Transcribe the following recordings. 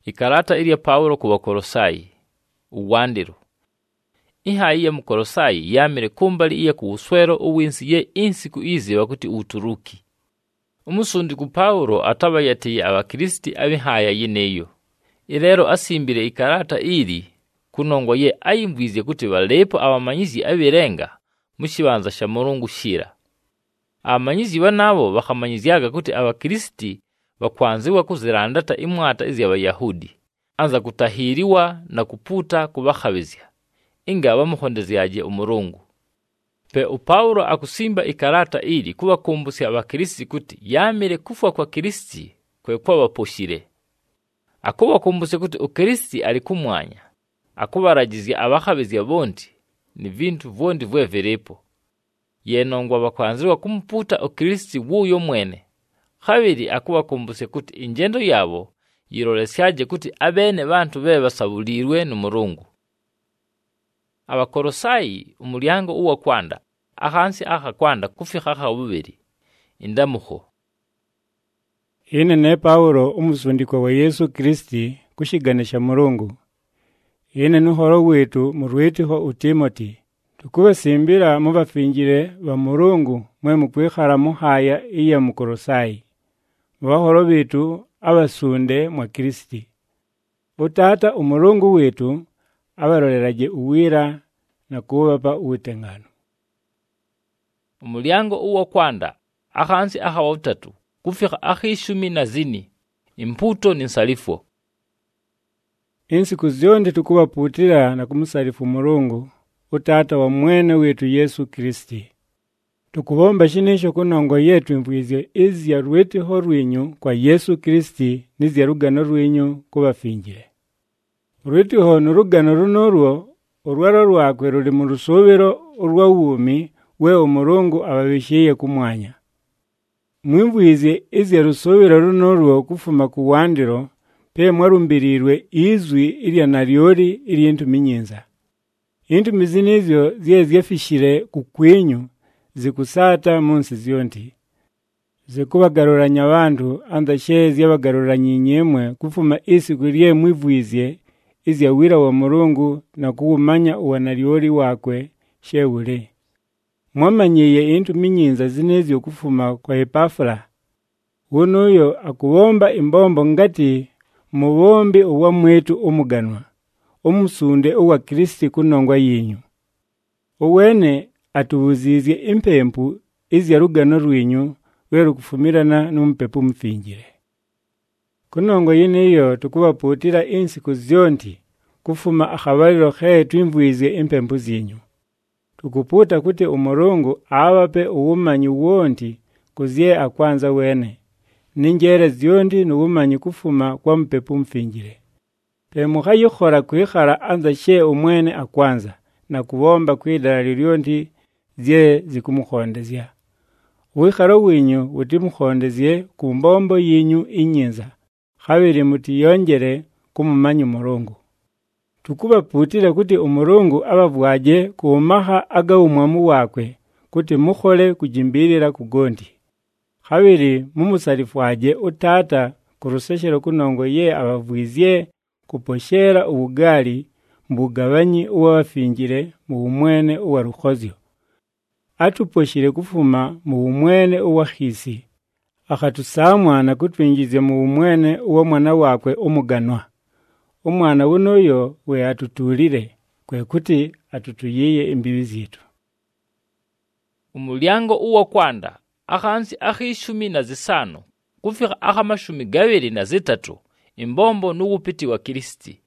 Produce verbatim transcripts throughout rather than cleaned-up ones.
Ikarata ili ya Paulo ku Bakolosayi uwandiro. Ihayi ya Mukolosayi yamire kumbali iya ku uswero uwinsi ye insiku izi wakuti Uturuki. Umusundi ku Paulo ataba yatiye abakristi abihaya yineyo. Irero asimbire ikarata ili kunongo ye ayimbwize kuti balepo abamanyizi abirenga mushibanza sha Mulungu shira. Abamanyizi banabo bakamanyizyaga kuti abakristi bakwanziwa kuzirandata imwata izi y'Abayahudi anza kutahiriwa na kuputa kubakhabizya inga bamuhondezyaje umurungu. Pe Paulo akusimba ikarata ili kubakumbusya abakristi kuti yamire kufa kwa Kristi kwe kwa baposhire. Akubakumbusya kuti ukristi ali kumwanya. Akubaragizya abakhabizya bondi ni vintu vondi vweverepo. Yenongwa bakwanziwa kumuputa ukristi wuyo mwene. Khabiri akubakumbusya kuti injendo yabo yirolesyaje kuti abene bantu be basabulirwe n'Umurungu. Abakolosayi umulyango uwa kwanda ahansi aha kwanda kufika ha bubiri indamuho. Ine ne Paulo umusundiko wa Yesu Kristi kushiganisha Mulungu. Ine nuhoro wetu murwitiho utimoti tukubasimbira mubafingire ba Mulungu mwe mukwikhara muhaya iya Mukolosayi. Bahoro bitu abasunde mwa Kristi. Utata umulungu wetu abaroleraje uwira na kubapa uwitengano. Umulyango uwa kwanda ahansi aha wa utatu kufika ahishumi na zini imputo ni nsalifo. Insiku zionde tukubaputira na kumusalifu Mulungu utata wa mwene wetu Yesu Kristi. Tukubomba shinisho kunongo yetu imvwizye izi ya rwete ho rwinyu kwa Yesu Kristi nizi ya rugano rwinyu kubafingire. Rwete ho nurugano runurwo urwaro rwakwe ruri mu rusobero urwa wumi we Umulungu ababishiye kumwanya. Mwimvwizye izi ya rusobero runurwo kufuma ku wandiro pe mwarumbirirwe izwi iliya naryori ili intu minyinza. Intu mizinizyo ziye ziyafishire kukwenyu zikusata munsi zionti. Zikubagaruranya abantu andashe ziyabagaruranya inyemwe kufuma isi kuliye mwivwizye izi ya wira wa Mulungu na kuumanya uwanariori wakwe sheule. Mwamanyiye intu minyinza zinezyo kufuma kwa Epafra. Unuyo akubomba imbombo ngati mubombi uwa mwetu umuganwa. Umusunde uwa Kristi kunongwa yinyu. Uwene atubuzizye impempu izi ya rugano rwinyu weru kufumirana n'umpepu mfingire. Kunongo yineyo tukubaputira insiku zionti kufuma akhabaliro khetu imvwizye impempu zinyu. Tukuputa kuti Umulungu abape ubumanyi wonti kuzye akwanza wene. Ninjere zionti n'ubumanyi kufuma kwa mpepu mfingire. Pe mukhayukhora kwikhara anza she umwene akwanza na kubomba kwidala lilionti zye zikumukhondezya. Wikharo winyu utimukhondezye kumbombo yinyu inyinza. Khabiri muti yongere kumumanyi Mulungu. Tukubaputira kuti Umulungu ababwaje kuumaha agawumwamu wakwe kuti mukhole kujimbirira kugondi. Khabiri mumusarifwaje utata kuruseshero kunongo ye abavwizye kuposhera ubugali mbugabanyi uwafingire mu bumwene uwa rukhozyo. Atuposhire kufuma mu bumwene uwa khisi. Akatusamwa na kutwingize mu bumwene uwa mwana wakwe umuganwa. Umwana wunoyo we atutulire kwe kuti atutuyiye imbibi zitu. Umulyango uwa kwanda ahansi ahishumi na zisano kufika ahamashumi gabiri na zitatu imbombo n'ubupiti wa Kristi.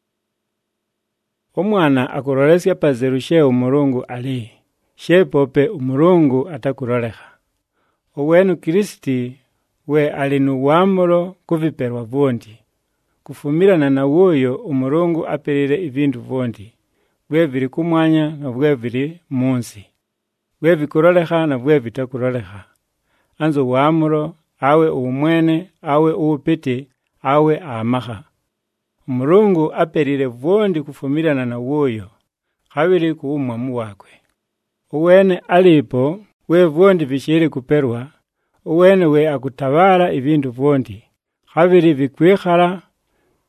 Umwana akurolesya pazerushe Umulungu ali. Shepope Umulungu atakuroleha. Uwenu Kristi we alinu wamuro kuviperwa vondi. Kufumirana na woyo Umulungu aperire ivindu vondi. Bwe viri kumwanya na bwe viri munsi. Bwe vikuroleha na bwe vitakuroleha. Anzo wamuro, awe umwene, awe uupiti, awe amaha. Umulungu aperire vondi kufumirana na woyo. Khabiri kuumwamu wakwe. Uwene alipo, we vondi vishiri kuperwa. Uwene we akutabara ivindu vondi. Khabiri vikwikhala,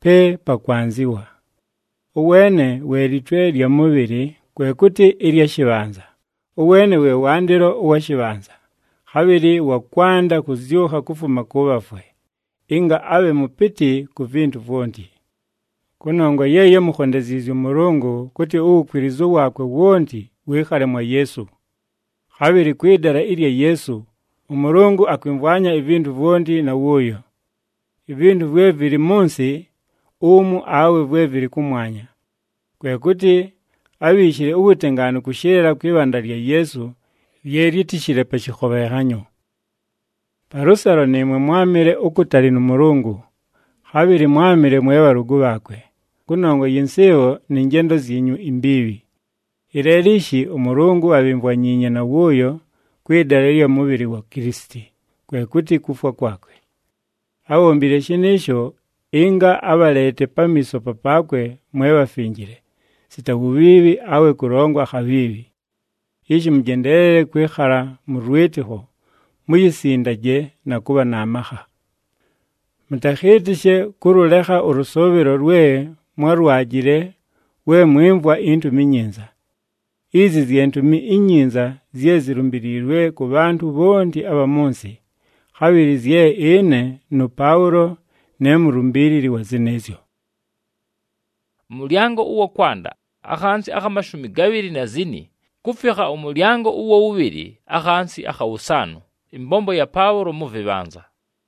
pe pakwanziwa. Uwene we litwe lya mubiri kwekuti ilya shibanza. Uwene we wandiro uwa shibanza. Habiri wakwanda kuzyuha kufuma kubafwe. Inga awe mupiti ku vintu vondi. Kunongo yeye mukhondezizi Mulungu kuti uukwirizo wakwe wondi wikhale mwa Yesu. Habiri kwidara ilya Yesu, Umulungu akwimvanya ivintu vondi na uyo. Ivintu vwe vili munsi, umu awe vwe vili kumwanya. Kwekuti abishire ubutengano kushirira kwibanda lya Yesu lyelitishire pachikhobehanyo. Parusaro nimwe mwamire ukutali n'Umulungu. Habiri mwamire mwe barugu bakwe. Kunongo yinsiyo ni ngendo zinyu imbibi. Irelishi Umulungu abimvwanyinye na uyo kwidara lya mubiri wa Kristi. Kwekuti kufwa kwakwe. Awombile shinisho inga abalete pamiso papakwe mwe bafingire. Sitabubibi awe kurongwa habibi. Ishi mjendelele kwikhala murwitiho, muyisindaje na kuba namaha. Mutakhitishe kuruleha urusobero rwe mwarwajire we mwimvwa intu minyinza. Izi zientumi inyinza ziye zirumbirirwe ku bantu bondi abamunsi. Habiri ziye ine no Paulo ne murumbiriri wa zinezyo. Mulyango uwo kwanda akhansi akhamashumi gabiri na zini kufika umulyango uwo ubiri akhansi akhawusanu imbombo ya Paulo muvibanza.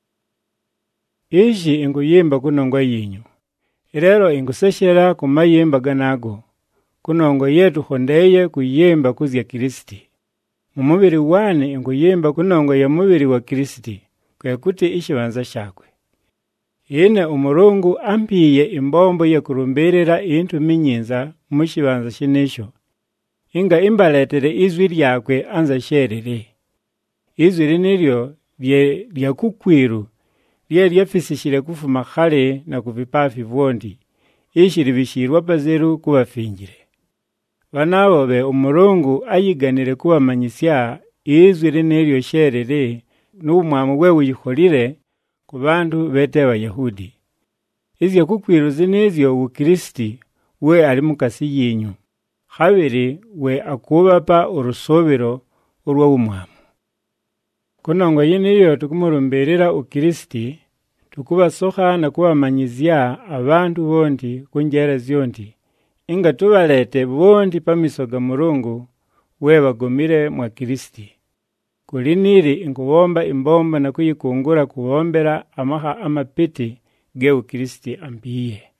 Ishi inguyimba kunongwa yinyu. Irero inguseshera kumayimba ganago. Kunongwa yetu khondeye kuyimba kuzya Kristi. Mumubiri wane inguyimba kunongwa ya mubiri wa Kristi. Kwekuti ishibanza shakwe. Ine Umulungu ampiye imbombo ya kurumbirira intu minyinza mushibanza shinisho. Inga imbaletere izwi lyakwe anza sherere. Izwi riniryo lye lyakukwiru lye lyafisishire kufuma khale na kuvipafi vondi. Ishi libishirwa pazeru kubafingire. Banabo be Umulungu ayiganire kubamanyisya izwi riniryo sherere n'umwamu we uyikholire ku bantu bete Abayahudi. Izyo kukwiru zinizyo uKristi we ali mukasi yinyu. Habiri we akubapa urusobero urwa umwamu. Kunongo yiniyo tukumurumberera uKristi tukubasoha na kubamanyizya abantu bondi kunjera zyondi. Inga tubalete bondi pamisoga Mulungu we bagomire mwa Kristi. Kuliniri inkubomba imbomba na kuyikungura kubombera amaha amapiti ge uKristi ambiye.